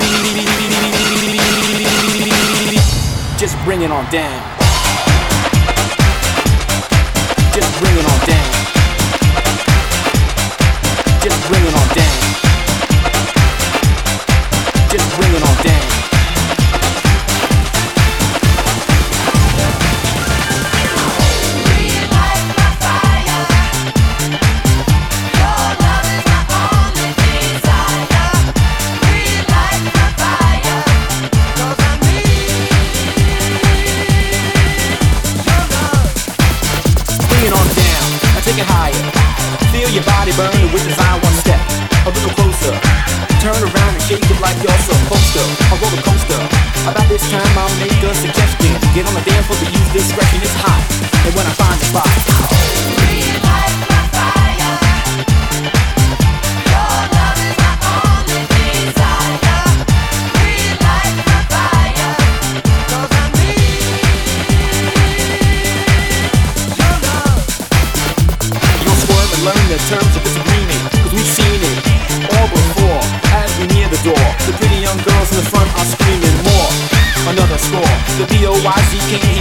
Just bring it on down. Just bring it on down. Just bring it on down. Just bring it on down. Take it higher. Feel your body burning with design one step. A little closer. Turn around and shake it like you're supposed to. A roller coaster. About this time I'll make a suggestion. Get on the dance floor to use discretion. It's hot. And when I find the spot, relight my fire. Your love is my only desire. Relight my fire. 'Cause I need your love. Learn the terms of disagreement, cause we've seen it all before. As we near the door, the pretty young girls in the front are screaming more. Another score, the B.O.Y.Z. can't hear